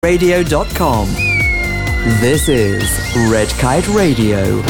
Radio.com. This is Red Kite Radio.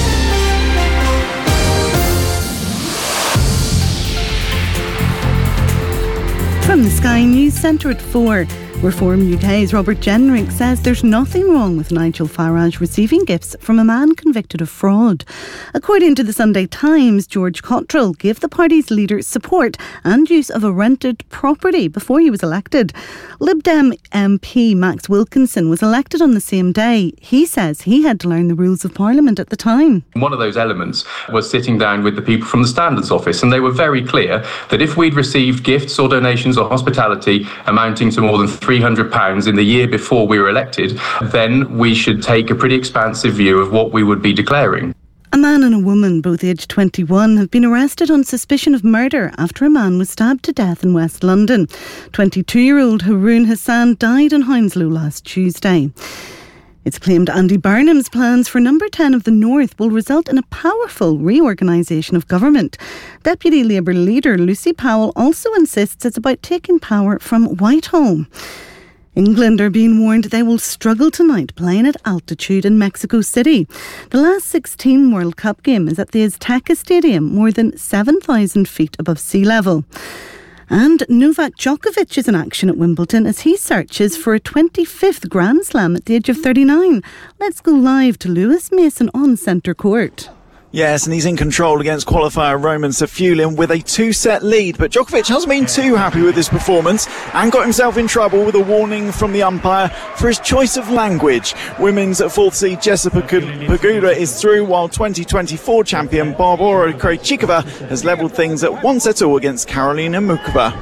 From the Sky News Centre at 4, Reform UK's Robert Jenrick says there's nothing wrong with Nigel Farage receiving gifts from a man convicted of fraud. According to the Sunday Times, George Cottrell gave the party's leader support and use of a rented property before he was elected. Lib Dem MP Max Wilkinson was elected on the same day. He says he had to learn the rules of Parliament at the time. One of those elements was sitting down with the people from the Standards Office, and they were very clear that if we'd received gifts or donations or hospitality amounting to more than £300 in the year before we were elected, then we should take a pretty expansive view of what we would be declaring. A man and a woman, both aged 21, have been arrested on suspicion of murder after a man was stabbed to death in West London. 22-year-old Haroon Hassan died in Hounslow last Tuesday. It's claimed Andy Burnham's plans for Number 10 of the North will result in a powerful reorganisation of government. Deputy Labour leader Lucy Powell also insists it's about taking power from Whitehall. England are being warned they will struggle tonight playing at altitude in Mexico City. The last 16 World Cup game is at the Azteca Stadium, more than 7,000 feet above sea level. And Novak Djokovic is in action at Wimbledon as he searches for a 25th Grand Slam at the age of 39. Let's go live to Lewis Mason on centre court. Yes, and he's in control against qualifier Roman Safulin with a 2-set lead. But Djokovic hasn't been too happy with his performance and got himself in trouble with a warning from the umpire for his choice of language. Women's fourth seed Jessica Pegula is through, while 2024 champion Barbora Krejcikova has levelled things at 1-all against Karolina Muchova.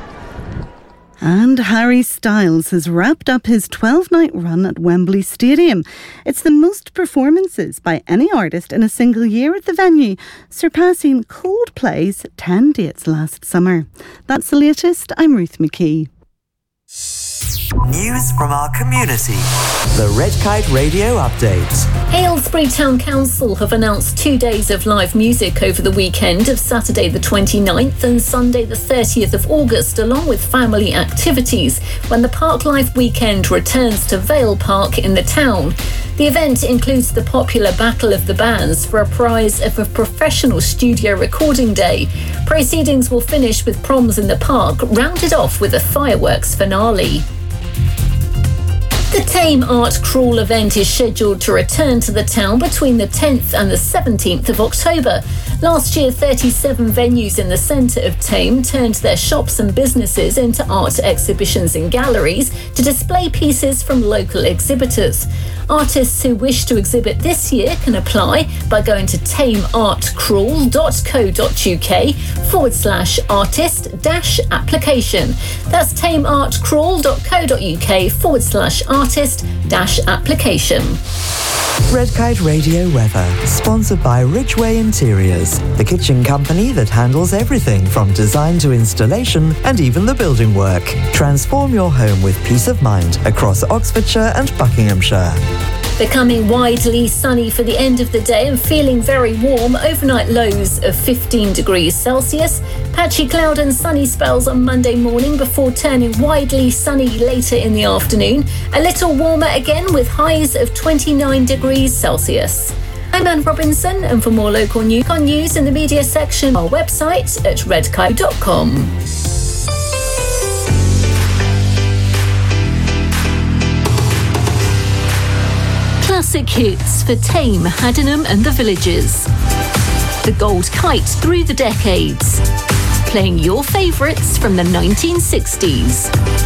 And Harry Styles has wrapped up his 12-night run at Wembley Stadium. It's the most performances by any artist in a single year at the venue, surpassing Coldplay's 10 dates last summer. That's the latest. I'm Ruth McKee. News from our community. The Red Kite Radio Update. Aylesbury Town Council have announced 2 days of live music over the weekend of Saturday the 29th and Sunday the 30th of August, along with family activities, when the Park Life weekend returns to Vale Park in the town. The event includes the popular Battle of the Bands for a prize of a professional studio recording day. Proceedings will finish with proms in the park, rounded off with a fireworks finale. The Tame Art Crawl event is scheduled to return to the town between the 10th and the 17th of October. Last year, 37 venues in the centre of Tame turned their shops and businesses into art exhibitions and galleries to display pieces from local exhibitors. Artists who wish to exhibit this year can apply by going to tameartcrawl.co.uk/artist-application. That's tameartcrawl.co.uk/artist-application. Red Kite Radio weather, sponsored by Ridgeway Interiors, the kitchen company that handles everything from design to installation and even the building work. Transform your home with peace of mind across Oxfordshire and Buckinghamshire. Becoming widely sunny for the end of the day and feeling very warm. Overnight lows of 15 degrees Celsius. Patchy cloud and sunny spells on Monday morning before turning widely sunny later in the afternoon. A little warmer again with highs of 29 degrees Celsius. I'm Anne Robinson, and for more local news in the media section, our website at redkite.com. Classic hits for Tame, Haddenham and the Villages. The Gold Kite through the decades. Playing your favourites from the 1960s.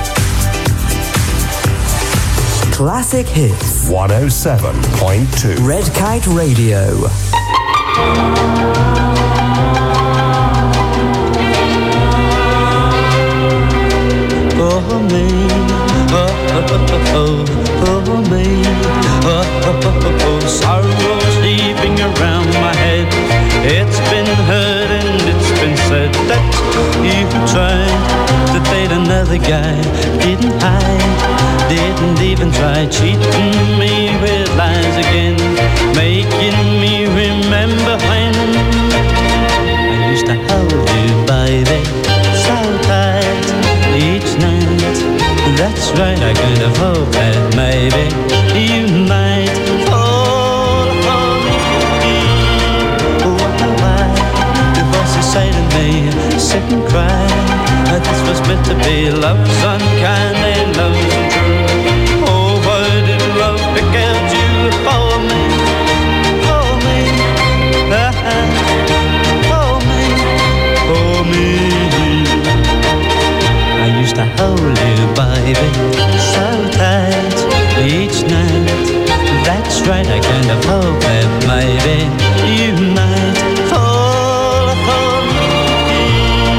Classic Hits 107.2 Red Kite Radio. Oh me, oh me, sorrow sleeping around my head. It's been heard and it's been said that you tried to date another guy. Didn't even try, cheating me with lies again, making me remember when I used to hold you, baby, so tight each night. That's That's right, I kind of hope that maybe you might fall for me. Why do voices say to me, sit and cry, that this was meant to be love's unkind and love's untrue? Oh, why did love pick out you for me? For me, for me. I used to hold you, baby, so tight each night. That's right, I kind of hope that maybe you might fall for me.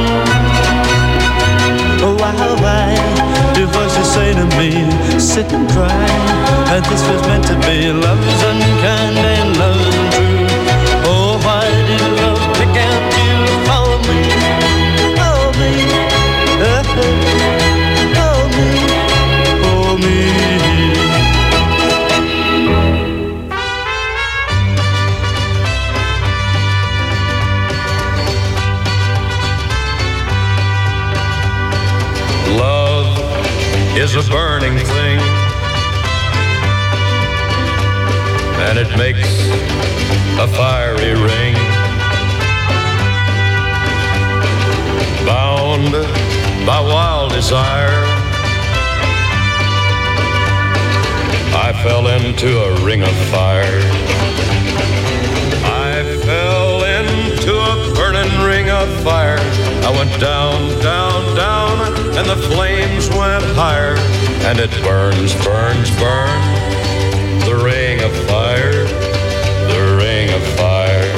Why do voices say to me, sit and cry, that this was meant to be love's unkind and love's untrue? Oh, why did love pick out you for me? For me, for me. Love is a burning thing, and it makes a fiery ring. Bound by wild desire, I fell into a ring of fire. I fell into a burning ring of fire. I went down, down, down, and the flames went higher. And it burns, burns, burns, the ring of fire, the ring of fire.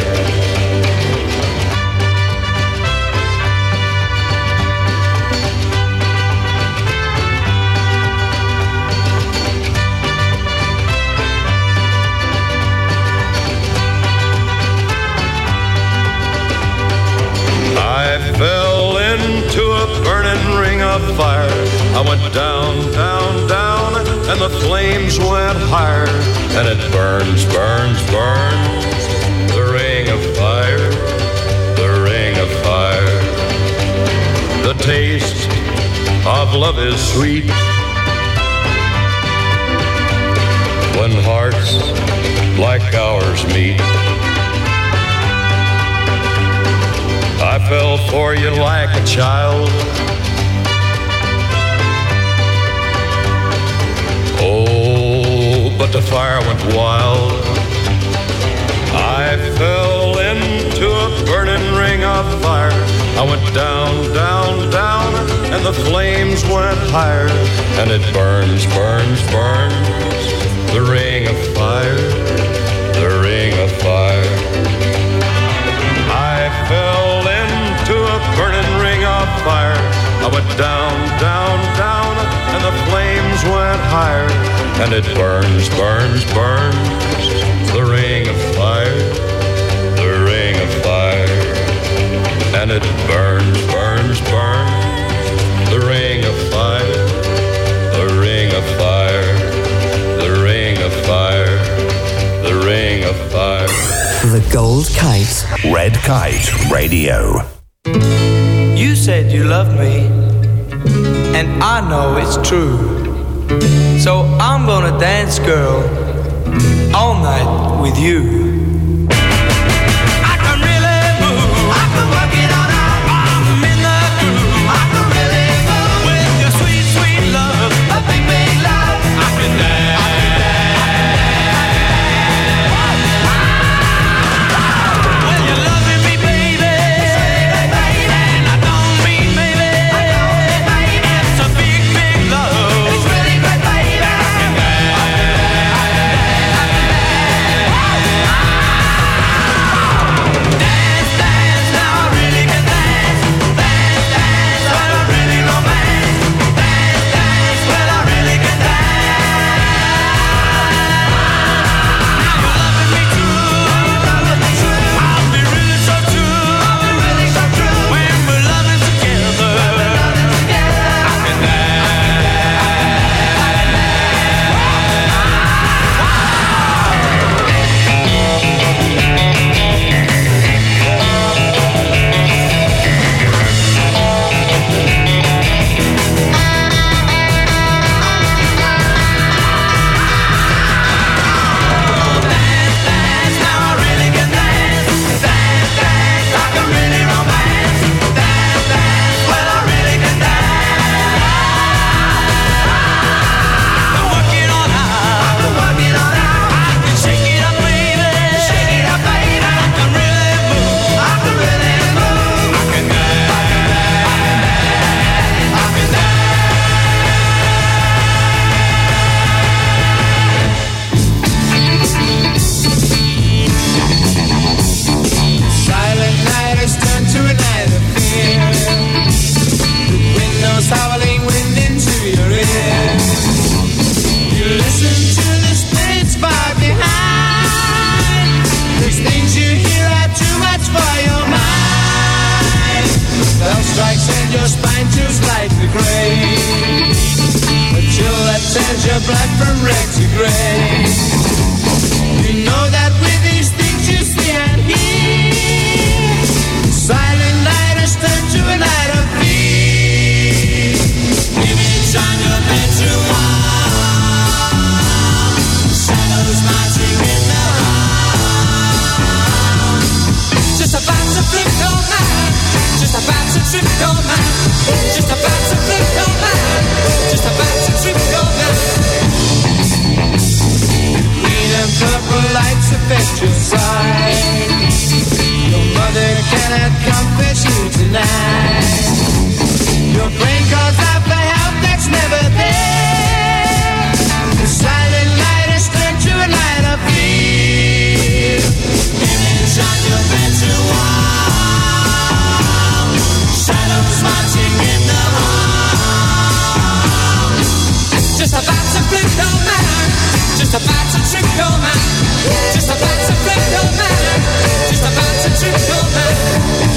I fell into a burning ring of fire. I went down, down, down, and the flames went higher. And it burns, burns, burns, the ring of fire, the ring of fire. The taste of love is sweet when hearts like ours meet. I fell for you like a child. Oh, but the fire went wild. I fell into a burning ring of fire. I went down, down, down, and the flames went higher. And it burns, burns, burns, the ring of fire, the ring of fire. I fell into a burning ring of fire. I went down, down, down, and the flames went higher. And it burns, burns, burns, the ring of fire, the ring of fire. And it burns, burns, burns, the ring of fire, the ring of fire, the ring of fire, the ring of fire. The Gold Kite. Red Kite Radio. You said you loved me, and I know it's true. So I'm gonna dance, girl, all night with you. I can really move, I can work it all out. I'm in the groove, I can really move. With your sweet, sweet love, a big, big love, I can dance. and your spine too slightly grey. A chill that turns your blood from red to grey. You know that with these things you see and hear, silent night has turned to a night of fear. Image on your bedroom wall, shadows marching in the hall. Just about to flip your mind, just about to trip your mind, just about to flip your mind, just about to trip your mind. Green and purple lights affect your sight. Your mother cannot comfort you tonight. Your brain calls out for help that's never there. The silent light has turned to a light of fear. Image on your bedroom wall, shadows marching in the hall. Just about to flip your mind, just about to trip your mind, just about to flip your mind, just about to trip your mind.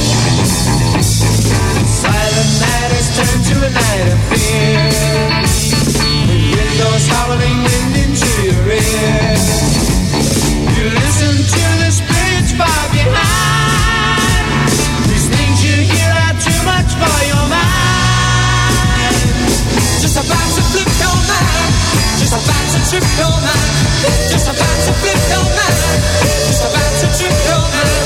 Silent night has turned to a night of fear. The windows howling wind into your ear. You listen to the spirits far behind. These things you hear are too much for your mind. Just about to flip your mind, just about to trip your mind, just about to flip your mind, just about to trip your mind.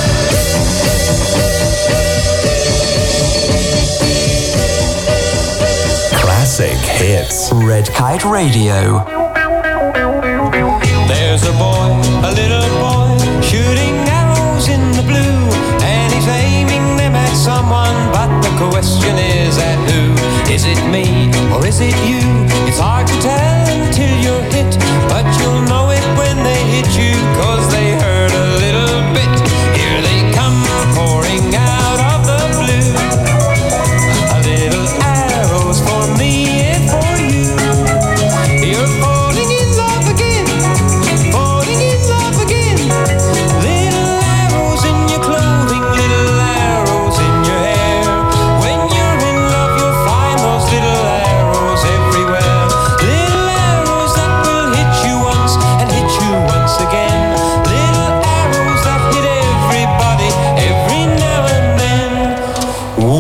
Classic hits. Red Kite Radio. There's a boy, a little boy, shooting arrows in the blue, and he's aiming them at someone, but the question is at who? Is it me or is it you? It's hard to tell until you're hit, but you'll know it when they hit you, 'cause they hurt a little bit. Here they come pouring out of the blue, a little arrows for me and for you. You're falling in love again, falling in love again. Little arrows in your clothing, little arrows in your hair. When you're in love you'll find those little arrows everywhere. Little arrows that will hit you once and hit you once again. Little arrows that hit everybody every now and then. Oh,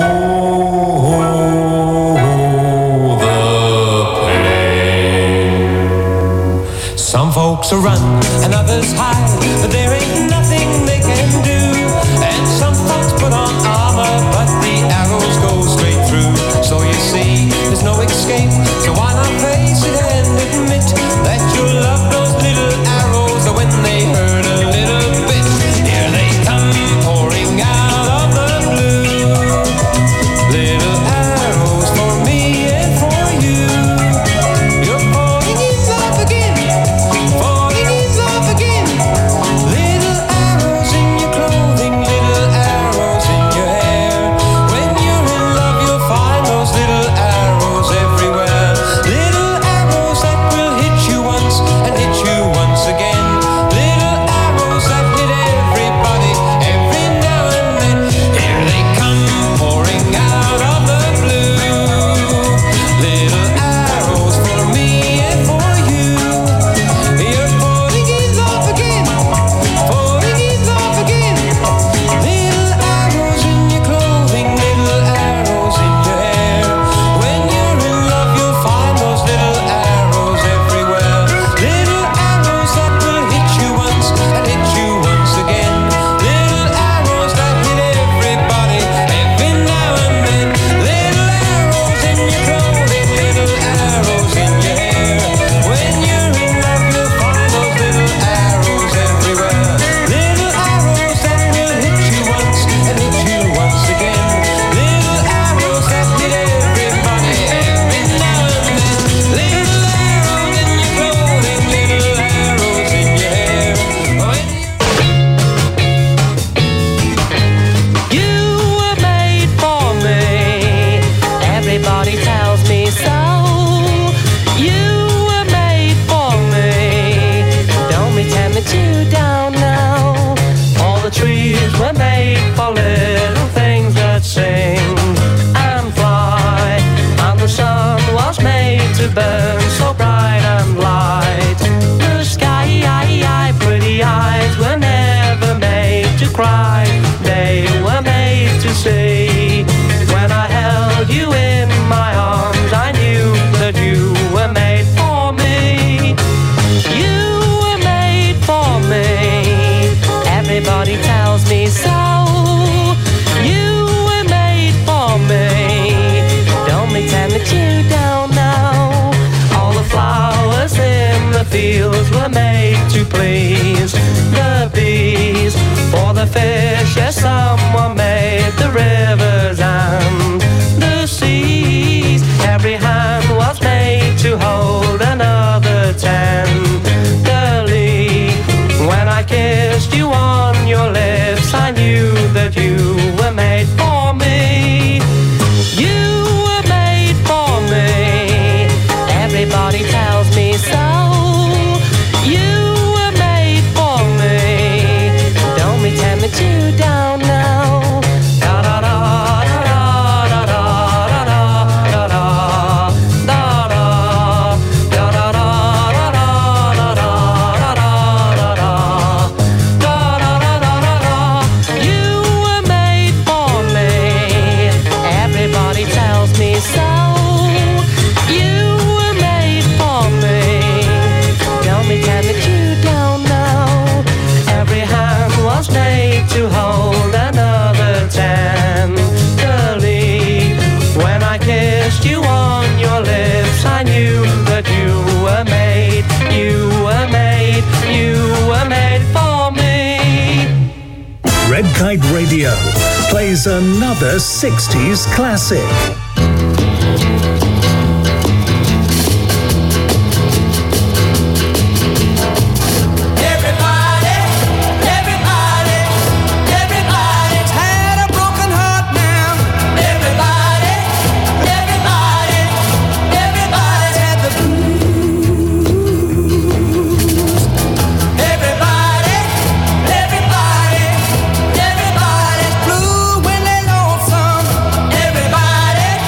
the pain. Some folks run and others hide, but there ain't nothing they can do. And some folks put on armor, but the arrows go straight through. So you see, there's no escape, so why not face it and admit that you love those little arrows when they hurt a little bit. Here they come pouring out of the blue, little arrows for me and for you. You're falling in love again, falling in love again. Little arrows in your clothing, little arrows in your hair. When you're in love you'll find those little arrows everywhere. fields were made to please the bees. For the fish, yes, someone made the rivers and the seas. Every hand was made to hold another tenderly. When I kissed you on your lips, I knew that you were made for me. You were made for me. Everybody tells me so. You were made for me. Don't pretend that you don't know. Da da da da da da da da da da da da da da da da. You were made for me. Everybody tells me so. You were made for me. Don't pretend that you don't know. Every hand was made to hold another tenderly. When I kissed you on your lips, I knew that you were made, you were made, you were made for me. Red Kite Radio plays another 60s classic. Everybody's had a broken heart now. Everybody's had the blues. Everybody's blue when they're lonesome. Everybody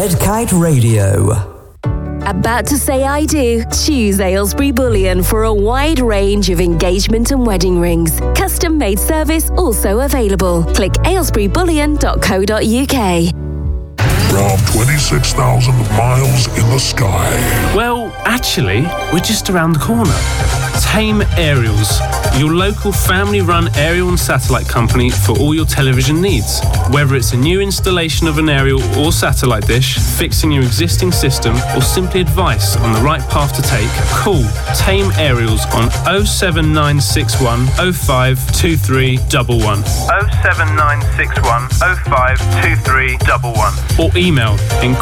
Red Kite Radio. About to say I do? Choose Aylesbury Bullion for a wide range of engagement and wedding rings. Custom-made service also available. Click aylesburybullion.co.uk. From 26,000 miles in the sky. Well, actually, we're just around the corner. Tame Aerials, your local family-run aerial and satellite company for all your television needs. Whether it's a new installation of an aerial or satellite dish, fixing your existing system, or simply advice on the right path to take, call Tame Aerials on 07961 052311. 07961 052311. Or email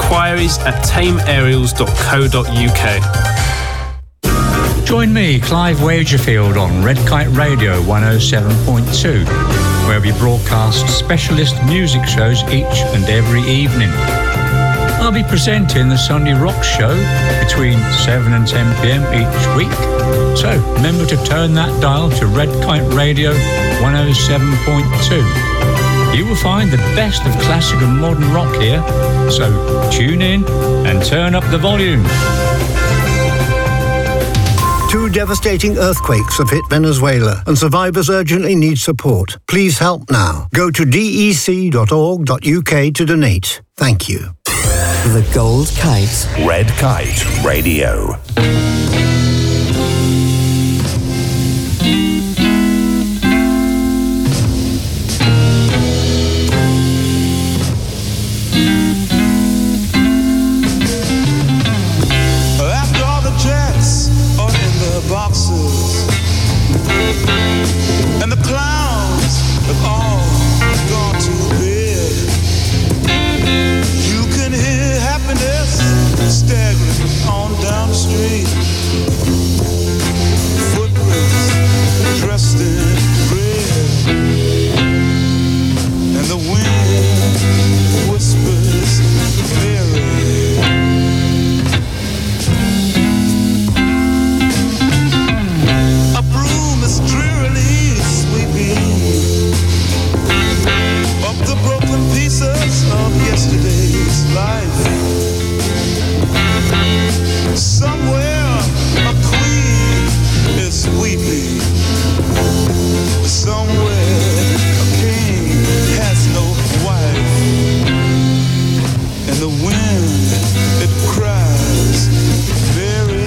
inquiries@tameaerials.co.uk. Join me, Clive Wagerfield, on Red Kite Radio 107.2, where we broadcast specialist music shows each and every evening. I'll be presenting the Sunday Rock Show between 7 and 10 p.m. each week, so remember to turn that dial to Red Kite Radio 107.2. You will find the best of classic and modern rock here, so tune in and turn up the volume. 2 devastating earthquakes have hit Venezuela and survivors urgently need support. Please help now. Go to dec.org.uk to donate. Thank you. The Gold Kite. Red Kite Radio. And the clowns have all gone to bed. You can hear happiness staggering on down the street. Footprints dressed in red, and the wind whispers Mary. Drearily sweeping up the broken pieces of yesterday's life. Somewhere a queen is weeping. Somewhere a king has no wife. And the wind, it cries very.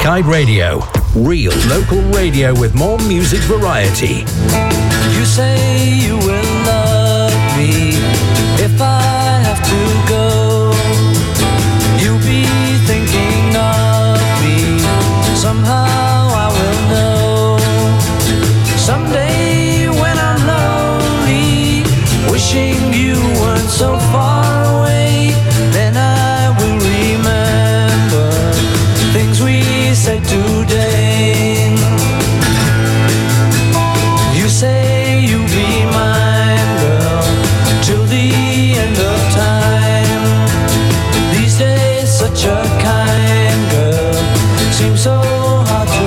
Kite Radio. Real local radio with more music variety. You say you will love me if I have to go. You'll be thinking of me. Somehow I will know. Someday when I'm lonely, wishing you weren't so far away, then I will remember things we said today. You say you'll be mine, girl, till the end of time. These days such a kind girl seems so hard to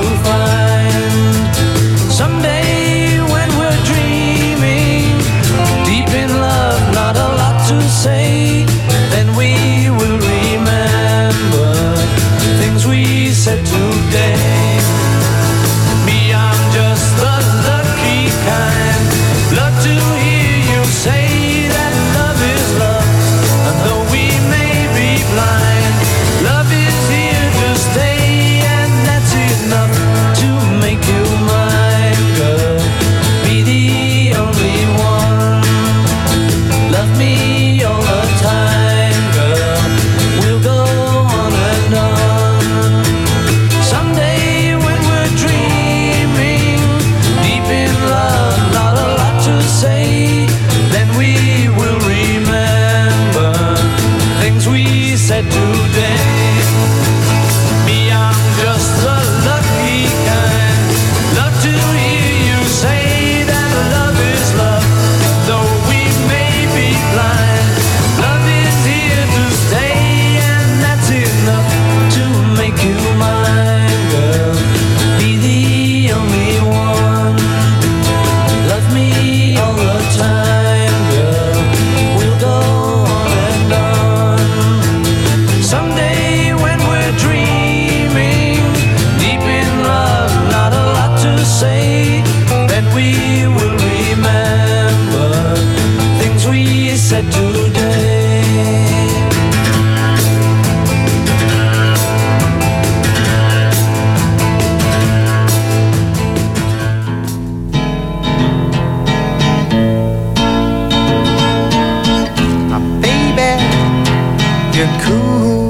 find. Someday when we're dreaming, deep in love, not a lot to say, then we will remember things we said today. Me, I'm just the lucky kind. Love to hear you say that love is love, and though we may be blind, love is here to stay, and that's enough to make you mine, girl. Be the only one. Love me all the time, girl. We'll go on and on. Someday when we're dreaming, deep in love, not a lot to say, then we will remember things we said today. Me, I'm just the lucky kind. Love to hear you say that love is love, though we may be blind. Love is here to stay, and that's enough to make you mine, girl. Be the only one. Love me all the time, girl. We'll go on and on. Someday when we're dreaming, deep in love, not a lot to say, then we will remember things we said today. Baby, you're cool.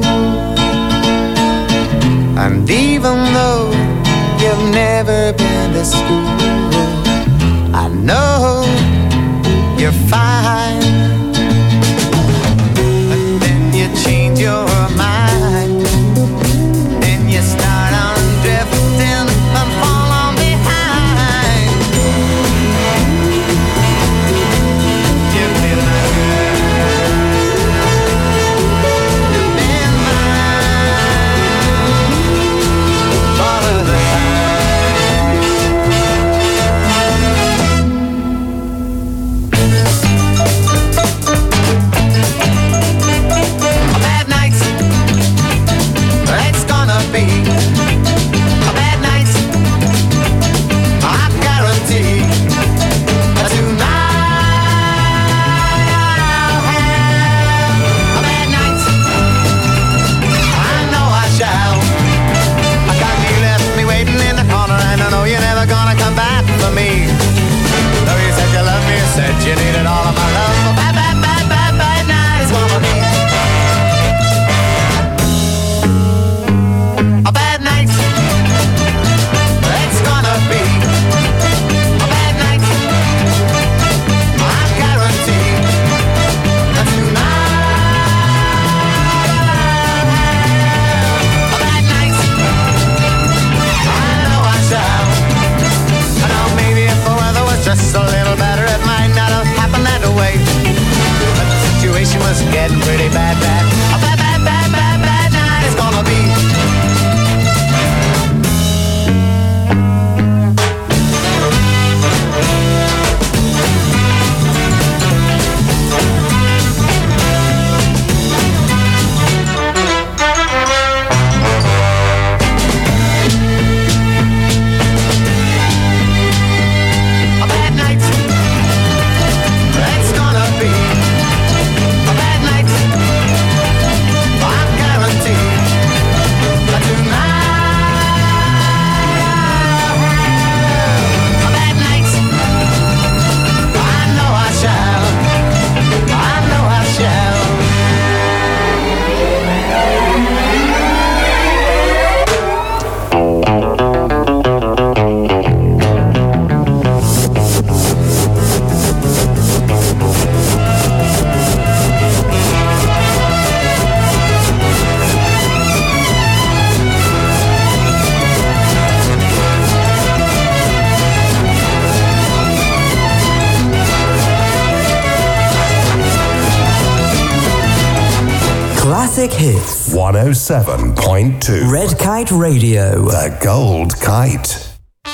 And even though you've never been to school, I know you're fine. But then you change your mind, then you start on drifting and fall on behind. You feel like you've been mine all of the bad nights, it's gonna be a bad night. I guarantee tonight I'll have a bad night. I know I shall. I got you left me waiting in the corner, and I know you're never gonna come back for me. Though you said you loved me, you said you needed all of my love. A bad, bad, bad, bad, bad night is gonna be a bad night. It's gonna be a bad night. I guarantee that tonight a bad night. I know I shall. I know maybe if the weather was just a little better, it might not have happened that way. But the situation was getting pretty bad, bad. A bad, bad, bad, bad, bad night it's gonna be. A bad night, it's gonna be a bad night. I guarantee classic hits. 107.2 Red Kite Radio. The Gold Kite.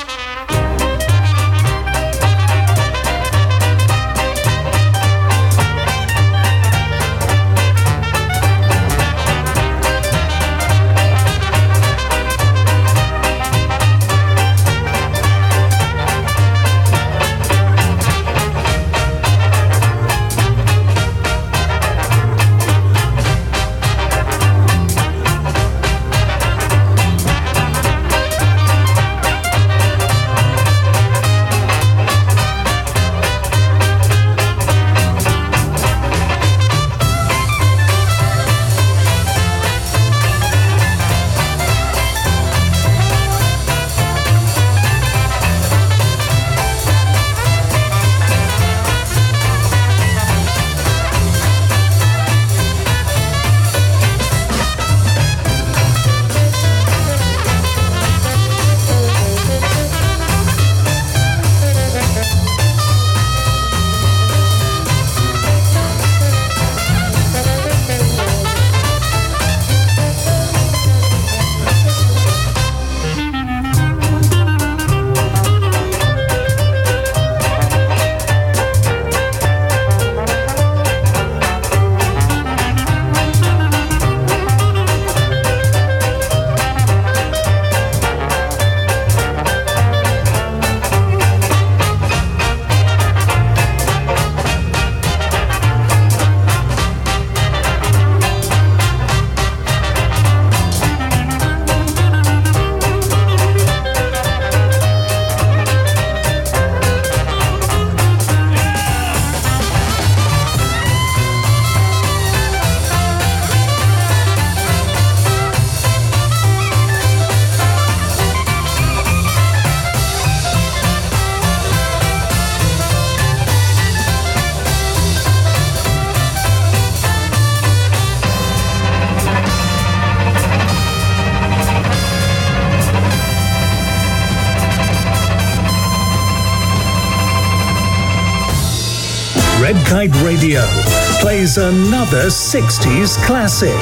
Red Kite Radio plays another 60s classic.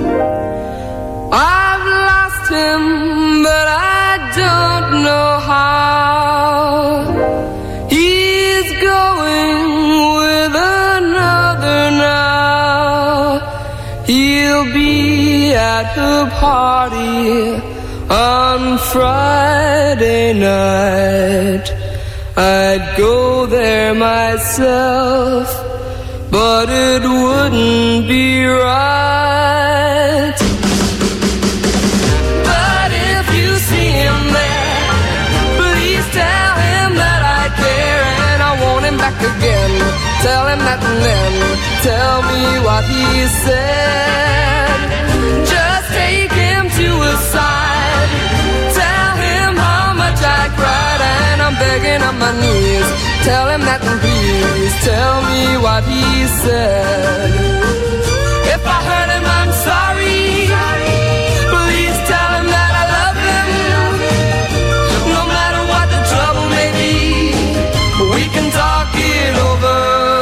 I've lost him, but I don't know how. He's going with another now. He'll be at the party on Friday night. I'd go there myself, but it wouldn't be right. But if you see him there, please tell him that I care and I want him back again. Tell him that and then tell me what he said. Just take him to his side, tell him how much I cried, and I'm begging on my knees. Tell him that and please tell me what he said. If I hurt him, I'm sorry. Please tell him that I love him. No matter what the trouble may be, we can talk it over.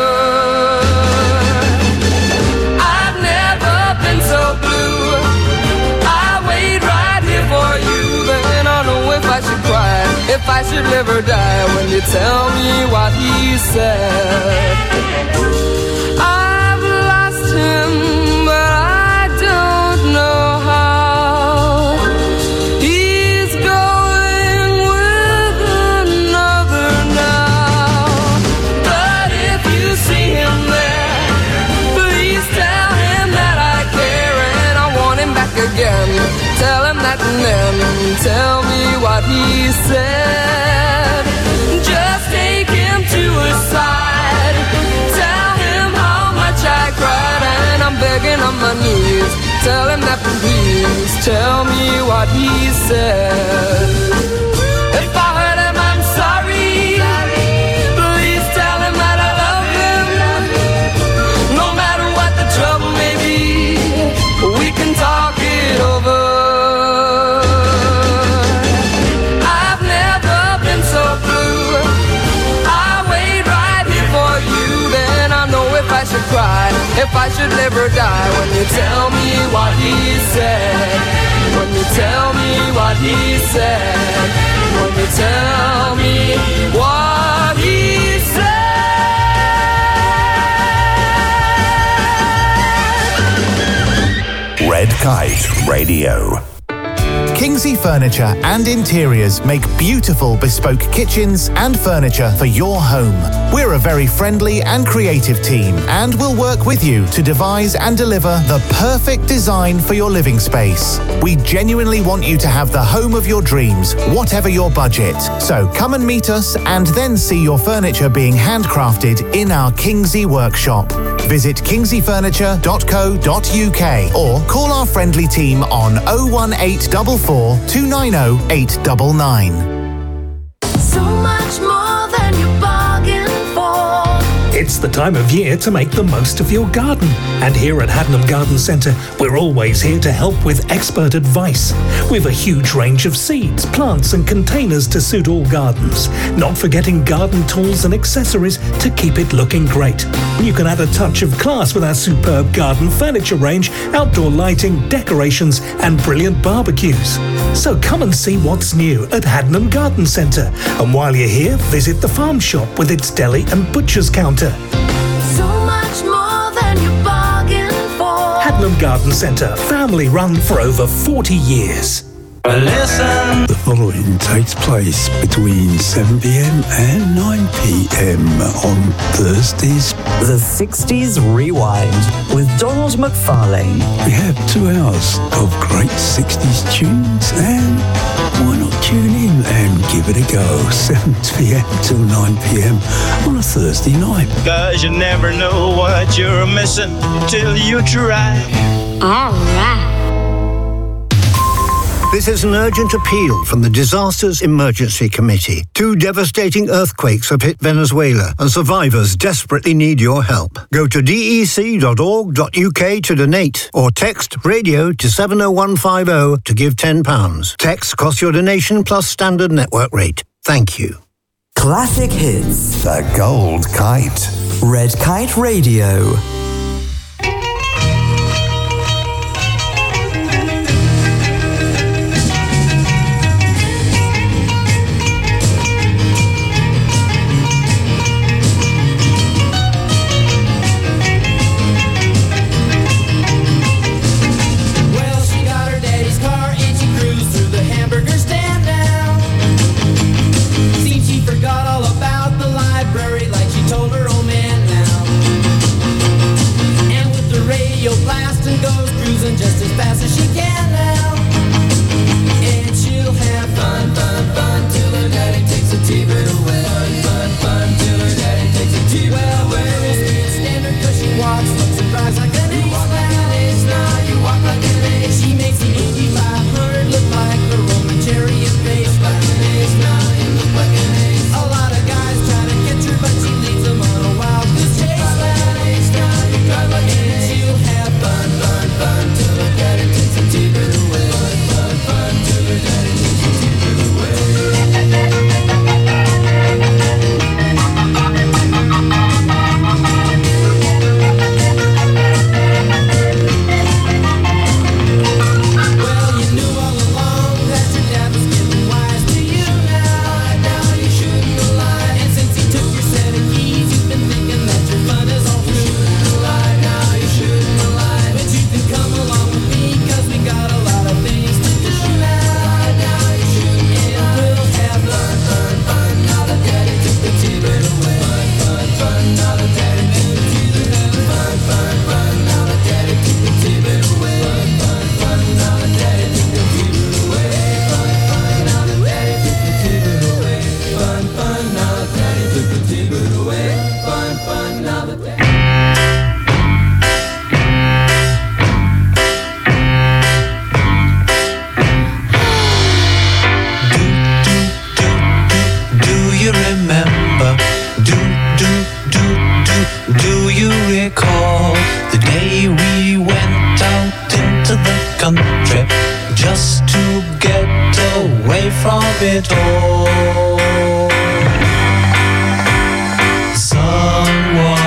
I've never been so blue. I wait right here for you, then I know if I should cry, if I should live or die, when you tell me what he said. I've lost him, but I don't know how. He's going with another now. But if you see him there, please tell him that I care and I want him back again. Tell him that and then tell me what he said. Just take him to his side, tell him how much I cried, and I'm begging on my knees. Tell him that please tell me what he said. If I hurt him, I'm sorry. Please tell him that I love him. No matter what the trouble may be, we can talk it over. Cry if I should live or die. When you tell me what he said, when you tell me what he said, when you tell me what he said. Red Kite Radio. Kingsley Furniture and Interiors make beautiful bespoke kitchens and furniture for your home. We're a very friendly and creative team and will work with you to devise and deliver the perfect design for your living space. We genuinely want you to have the home of your dreams, whatever your budget. So come and meet us and then see your furniture being handcrafted in our Kingsley workshop. Visit kingsleyfurniture.co.uk or call our friendly team on 01844 290 899. So much more than you bargained for. It's the time of year to make the most of your garden. And here at Haddenham Garden Centre, we're always here to help with expert advice. We've a huge range of seeds, plants and containers to suit all gardens. Not forgetting garden tools and accessories to keep it looking great. You can add a touch of class with our superb garden furniture range, outdoor lighting, decorations and brilliant barbecues. So come and see what's new at Haddenham Garden Centre. And while you're here, visit the farm shop with its deli and butcher's counter. So much more than you bargained for. Haddenham Garden Centre, family run for over 40 years. Listen. The following takes place between 7 p.m. and 9 p.m. on Thursdays. The 60s Rewind with Donald McFarlane. We have 2 hours of great 60s tunes, and why not tune in and give it a go? 7 p.m. till 9 p.m. on a Thursday night. 'Cause you never know what you're missing till you try. All right. This is an urgent appeal from the Disasters Emergency Committee. 2 devastating earthquakes have hit Venezuela and survivors desperately need your help. Go to dec.org.uk to donate or text radio to 70150 to give £10. Text costs your donation plus standard network rate. Thank you. Classic hits. The Gold Kite. Red Kite Radio. Just as fast as she can now, and she'll have fun, fun, fun till her daddy takes a T-bird away. Fun, fun, till her daddy takes a T-bird away. Well, standard 'cause she walks, looks and drives like an ace. You walk like an ace now, you walk like an ace. She makes the Indy 500 look like the Roman chariot race. Like an ace now, you look like an ace. A lot of guys try to catch her, but she leads them on a wild goose chase. Like an ace now, you drive like an ace. She'll have fun, fun, fun till her daddy takes a T-bird away. Fun, fun till her daddy takes a T-bird away. Well, you knew all along that your dad was getting wise to you now. Now you shouldn't have lied. And since he took your set of keys, you've been thinking that your fun is all through. You shouldn't have lied. Now you shouldn't have lied. But you can come along with me, 'cause we got a lot of things to do now. Now you shouldn't. And we'll have fun, fun, fun. Now that daddy took the T-bird away. Fun, fun, fun. Now that daddy took the T-bird away. Fun, fun, fun. Now that daddy took the T-bird away. Fun, fun, fun. Now that daddy took the T-bird away. Fun, fun. Now that daddy took the T-bird away. Fun, fun. Now that daddy took the T-bird away. Fun, fun. Now that daddy. Do you remember? Do you recall the day we went out into the country just to get away from it all? Someone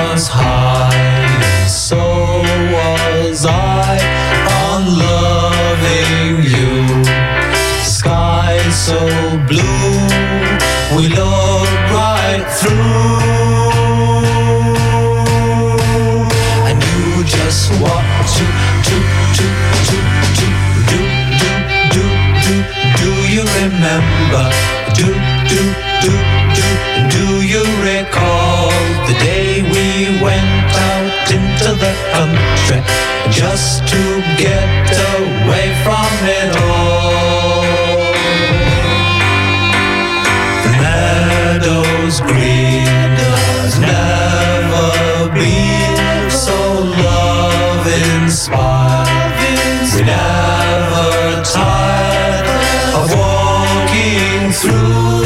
the country just to get away from it all. The meadows green has never been so love-inspired. We never tired of walking through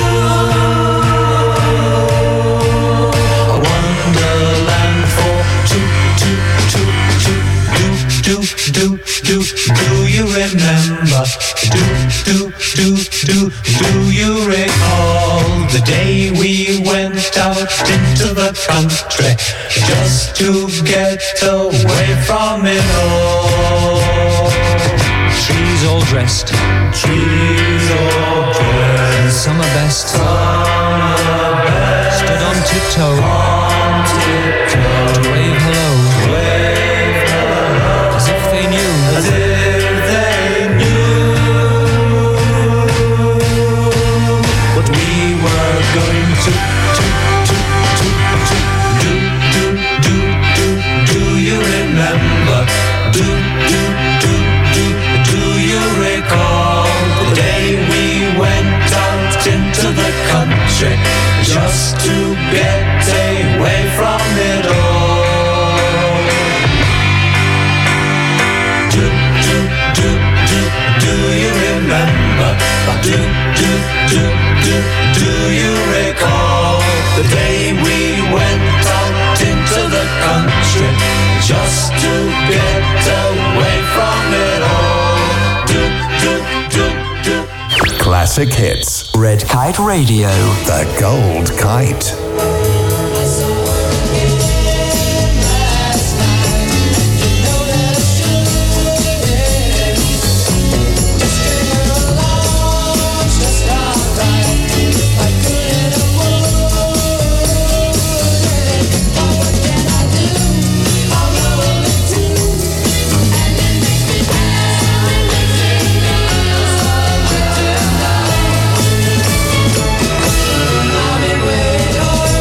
a wonderland for do you remember? Do you recall the day we went out into the country just to get away from it all? Trees all dressed, summer best, stood on tiptoe, to wave hello, as if they knew, what we were going to do you remember? Do you recall the day we went out into the country just to get away from it all? Do you remember? Do you recall the day we went out into the country just to get away from it all? Classic hits. Red Kite Radio. The Gold Kite. I've been waiting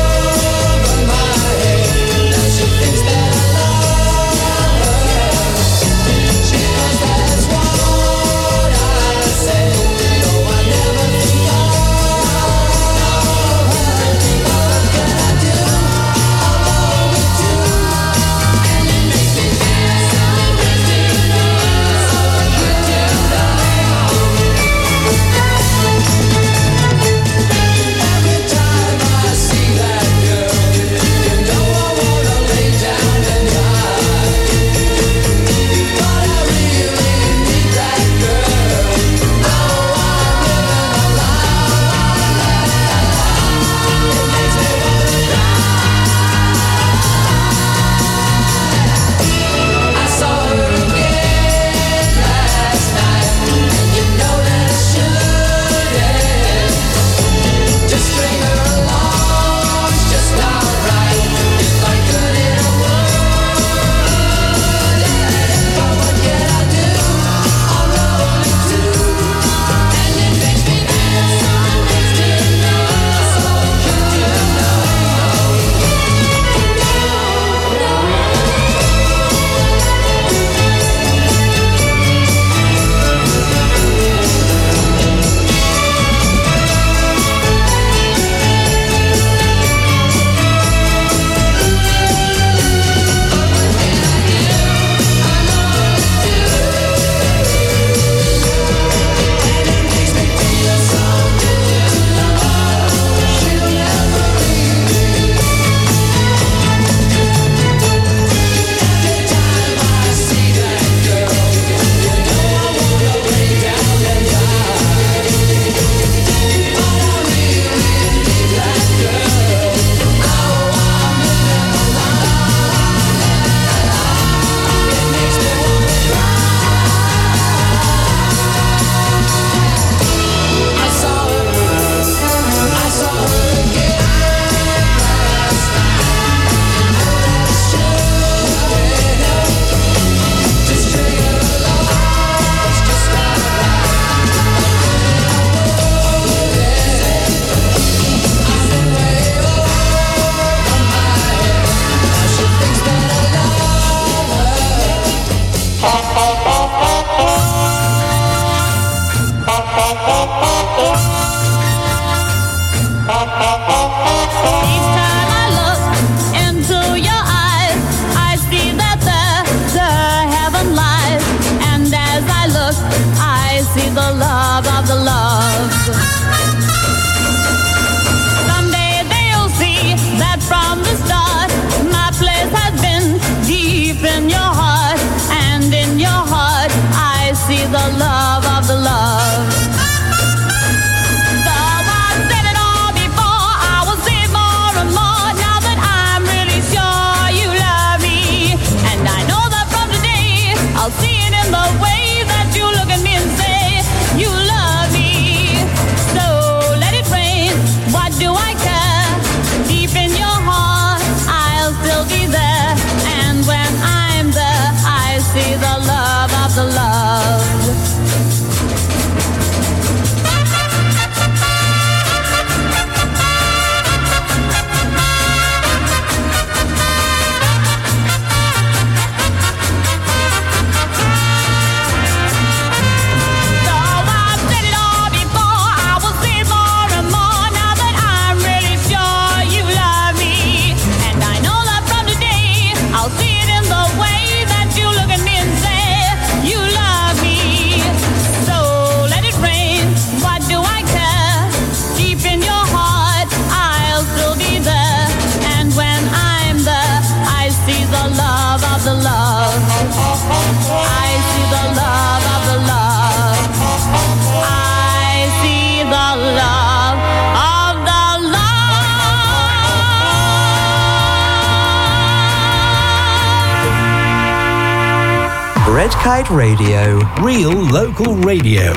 Red Kite Radio. Real local radio.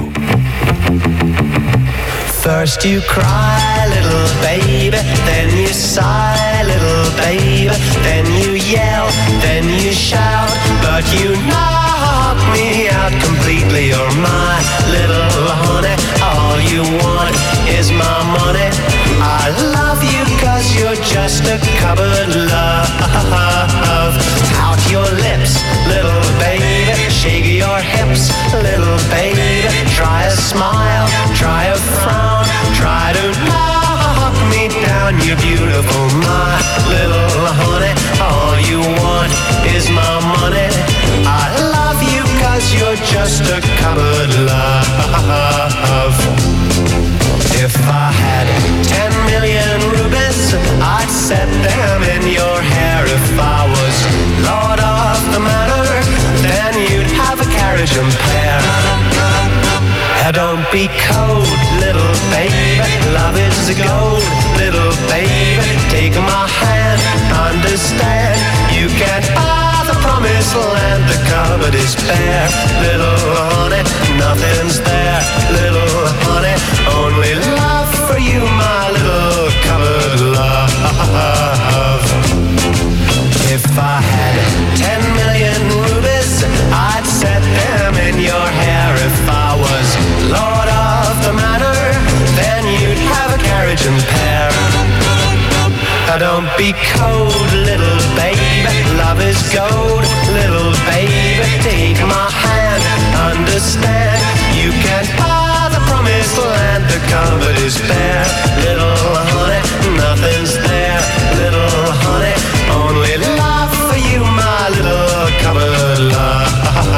First you cry, little baby, then you sigh, little baby, then you yell, then you shout, but you knock me out completely. You're my little honey, all you want is my money. I love you 'cause you're just a cupboard love. Out your lips, little baby, shake your hips, little baby, try a smile, try a frown, try to knock me down. You're beautiful, my little honey, all you want is my money. I love you 'cause you're just a cupboard love. If I had 10 million rubies, I'd set them in your hair. If I was Lord of the Manor, then you'd have a carriage and pair. Don't be cold, little baby, love is gold, little baby, take my hand, understand, you can't buy the promised land, the cupboard is bare, little honey, nothing's there, little honey, only love for you, my little cupboard love. If I had 10 million rubies, I'd set them in your hair. If I was Lord of the Manor, then you'd have a carriage and pair. Don't be cold, little baby, love is gold, little baby, take my hand, understand, you can't buy the promised land, the cupboard is bare, little honey, nothing's there, little honey, only love for you, my little cupboard love.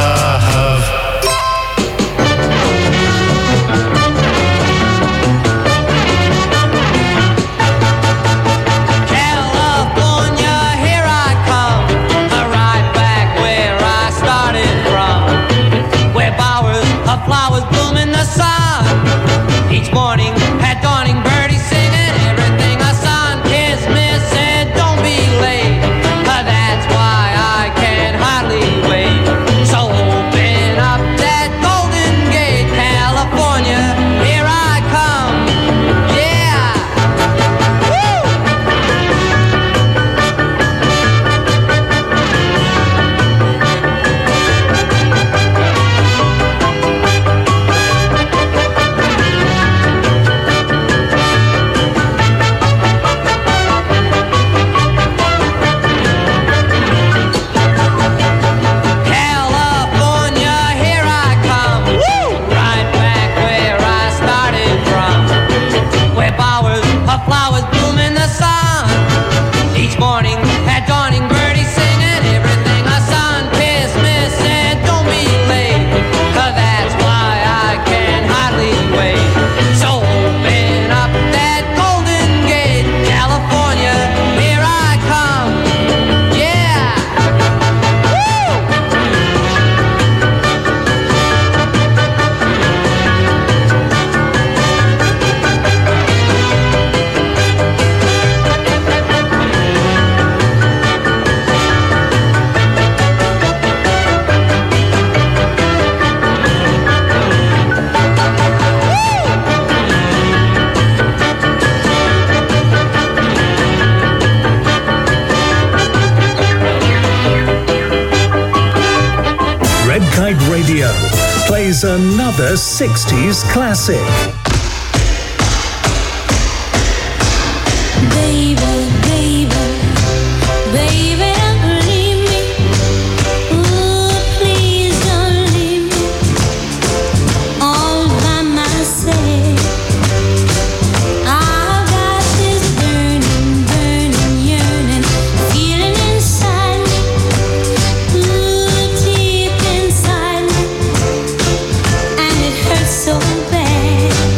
Flowers bloom in the sun. Each morning at dawning, birdies singing everything a sun kiss miss said. Don't be late. That's why I can hardly wait. So open up that golden gate, California. Here I come. Yeah. Flowers bloom in the sun. Each morning at dawning, birdies singing everything a sun kiss miss said. Don't be late, 'cause that's why I can hardly wait. So open up that golden gate, California, here I come. Yeah. Red Kite Radio plays another 60s classic. Baby, baby, baby, don't leave me. Ooh, please don't leave me all by myself. I've got this burning, burning, yearning feeling inside me. Ooh, deep inside me, and it hurts so bad.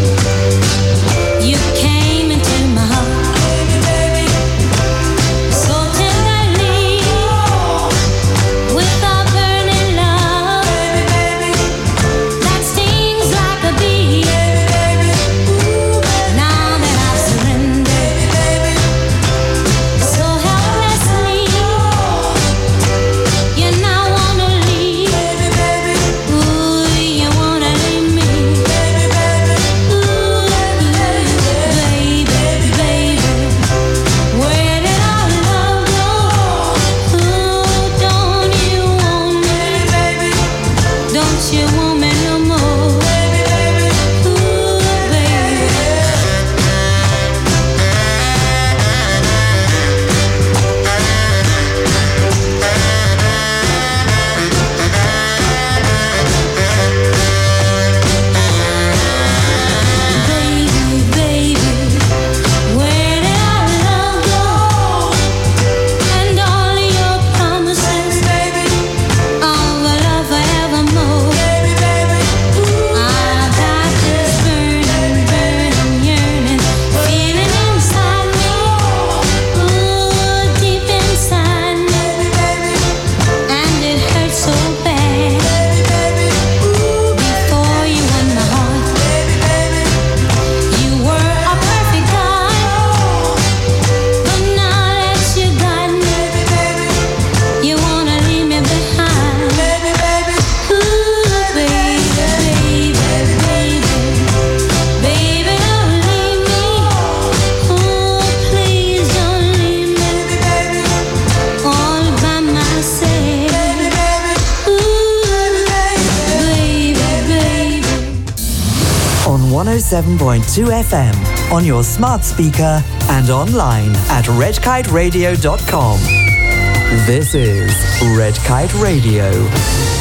107.2 FM on your smart speaker and online at redkiteradio.com. This is Red Kite Radio.